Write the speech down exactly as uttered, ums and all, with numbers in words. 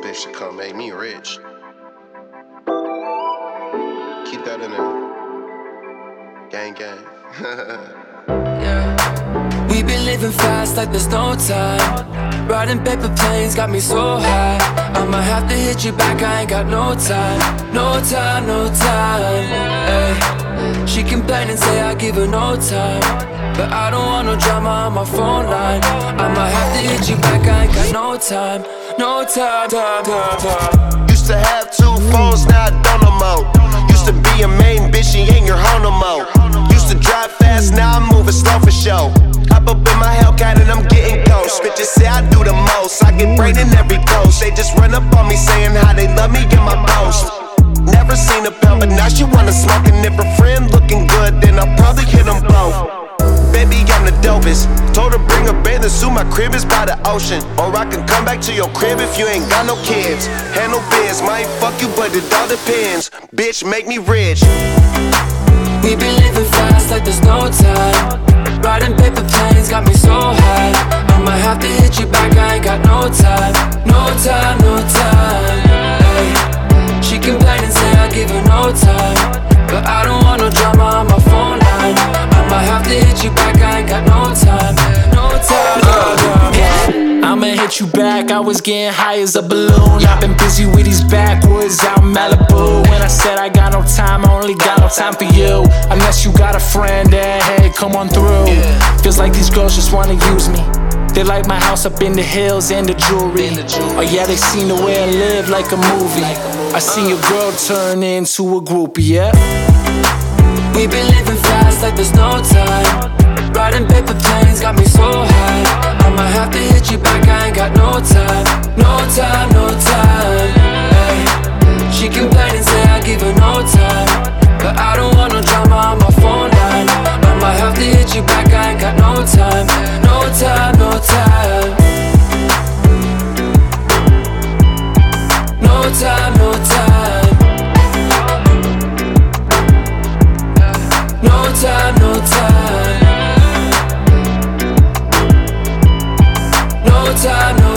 bitch to come make me rich. Keep that in there. Gang, gang. Yeah. We been living fast like there's no time. Riding paper planes got me so high. I'ma have to hit you back, I ain't got no time. No time, no time. Ay. She complain and say I give her no time, but I don't want no drama on my phone line. I'ma have to hit you back, I ain't got no time. No time, time, time, time. Used to have two phones, now I don't no more. Used to be a main bitch, she ain't your hoe no more. Used to drive fast, now I'm moving slow for show. Hop up in my Hellcat and I'm getting ghost. Bitches say I do the most, I get brain in every coast. They just run up on me saying how they love me in my post. Never seen a pound, but now she wanna smoke. And if her friend looking good, then I'll probably hit them both. Baby, I'm the dopest. Told her bring a bathing suit, my crib is by the ocean. Or I can come back to your crib if you ain't got no kids. Handle biz, might fuck you, but it all depends. Bitch, make me rich. We been living fast like there's no time. Riding paper planes got me so high. I'ma have to hit you back, I ain't got no time. No time, no time. Ay. She complain and say I give her no time, but I don't want no drama on my phone line. I'ma have to hit you back, I ain't got no time. No time, no time. I'ma hit you back, I was getting high as a balloon. I've been busy with these backwoods out in Malibu. When I said I got no time, I only got no time for you. Unless you got a friend that, hey, come on through. Feels like these girls just wanna use me. They like my house up in the hills and the jewelry. Oh yeah, they seen the way I live like a movie. I seen your girl turn into a groupie, yeah. We been living fast like there's no time. Riding paper planes got me so high. I'ma have to hit you back, I ain't got no time. No time, no time. Ay. She complain and say I give her no time, but I don't want no drama on my phone line. I'ma have to hit you back, I ain't got no time. No time, no time. No time, no time. No time, no time. No time, no